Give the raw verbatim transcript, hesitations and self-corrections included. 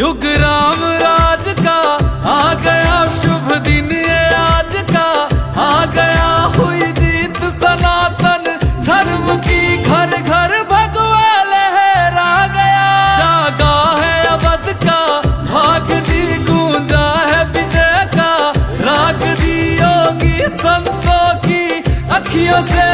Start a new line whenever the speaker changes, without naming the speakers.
युग राम राज का आ गया शुभ दिन ये आज का, आ गया हुई जीत सनातन धर्म की, घर घर भगवा लहरा गया। जागा है अवध का भाग जी, गूंजा है विजय का राग जी, योगी संतों की अखियों से